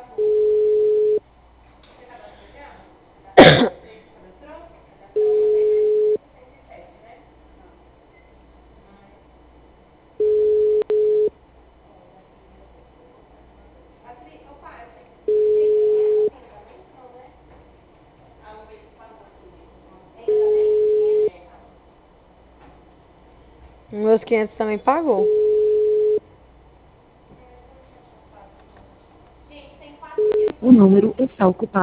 Meus 500 também pagou. O número está ocupado.